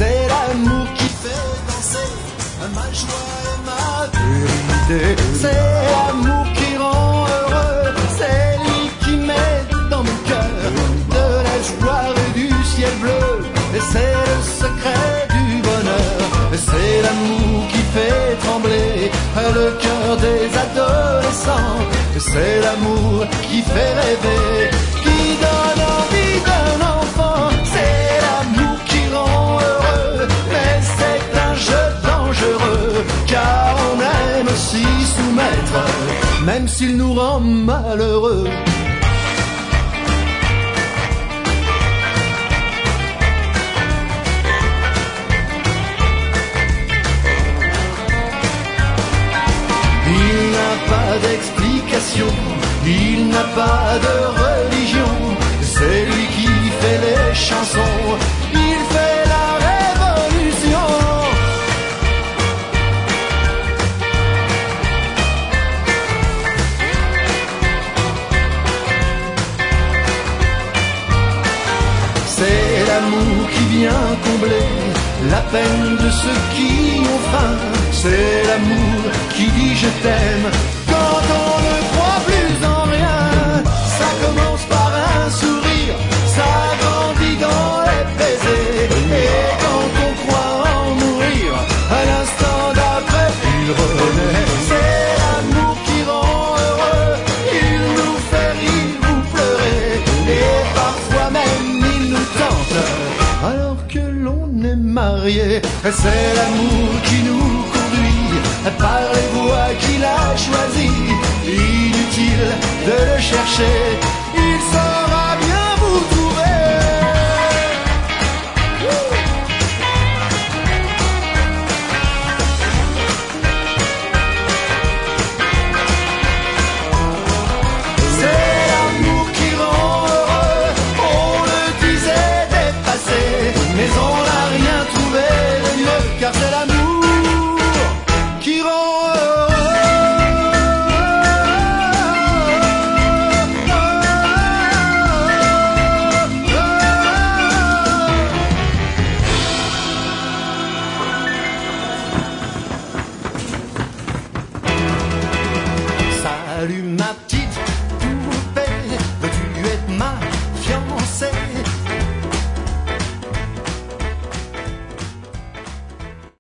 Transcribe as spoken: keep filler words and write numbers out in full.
C'est l'amour qui fait danser ma joie et ma vérité. C'est l'amour qui rend heureux, c'est lui qui met dans mon cœur de l'espoir et du ciel bleu. Et c'est le secret du bonheur. Et c'est l'amour qui fait trembler le cœur des adolescents. Et c'est l'amour qui fait rêver, qui donne envie d'un enfant. C'est l'amour qui rend heureux, mais c'est un jeu dangereux, car on aime s'y soumettre, même s'il nous rend malheureux. Il n'a pas d'explication, il n'a pas de religion. C'est lui qui fait les chansons, il fait la révolution. C'est l'amour qui vient combler la peine de ceux qui ont faim. C'est l'amour qui dit je t'aime quand on ne croit plus en rien. Ça commence par un sourire, ça grandit dans les baisers. Et quand on croit en mourir, à l'instant d'après il renaît. C'est l'amour qui rend heureux, il nous fait rire ou pleurer. Et parfois même il nous tente alors que l'on est marié. C'est l'amour qui nous conduit par les voies qu'il a choisies.